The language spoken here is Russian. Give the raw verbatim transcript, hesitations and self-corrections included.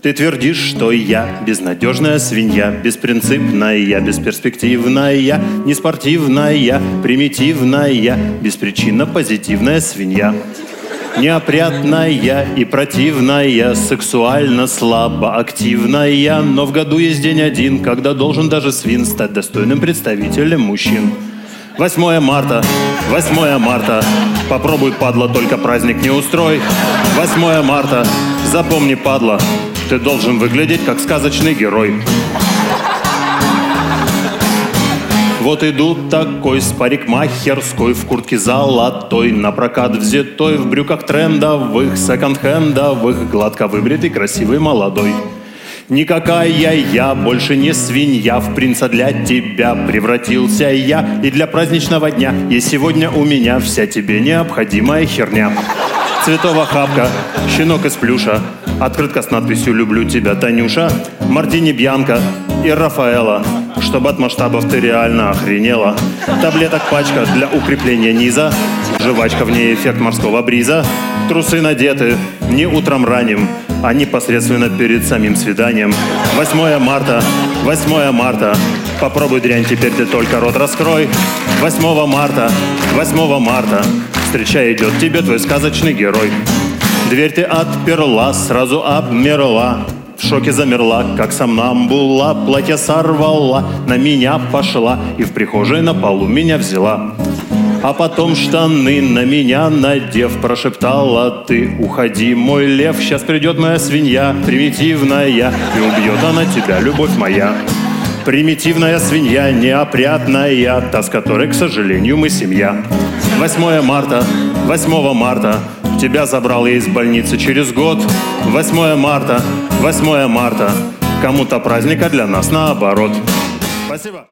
Ты твердишь, что я безнадежная свинья, беспринципная, бесперспективная, неспортивная, примитивная, беспричинно позитивная свинья. Неопрятная и противная, сексуально слабо активная, но в году есть день один, когда должен даже свин стать достойным представителем мужчин. восьмое марта, восьмое марта, попробуй, падла, только праздник не устрой. восьмое марта, запомни, падла, ты должен выглядеть как сказочный герой. Вот идут такой с парикмахерской, в куртке золотой, на прокат взятой, в брюках трендовых, секонд-хендовых, гладко выбритый, красивый, молодой. Никакая я больше не свинья, в принца для тебя превратился я. И для праздничного дня есть сегодня у меня вся тебе необходимая херня. Цветова хапка, щенок из плюша, открытка с надписью «Люблю тебя, Танюша», мартини Бьянка и Рафаэла, чтобы от масштабов ты реально охренела. Таблеток пачка для укрепления низа, жвачка, в ней эффект морского бриза. Трусы надеты не утром ранним, а непосредственно перед самим свиданием. восьмое марта, восьмое марта, попробуй, дрянь, теперь ты только рот раскрой. восьмое марта, восьмое марта, встречай идет тебе твой сказочный герой. Дверь ты отперла, сразу обмерла, в шоке замерла, как сомнамбула, платье сорвала, на меня пошла и в прихожей на полу меня взяла. А потом штаны на меня надев, прошептала ты: уходи, мой лев, сейчас придет моя свинья, примитивная, и убьет она тебя, любовь моя. Примитивная свинья, неопрятная, та, с которой, к сожалению, мы семья. восьмое марта, восьмое марта, тебя забрал я из больницы через год. восьмое марта, восьмое марта, кому-то праздника, для нас наоборот. Спасибо.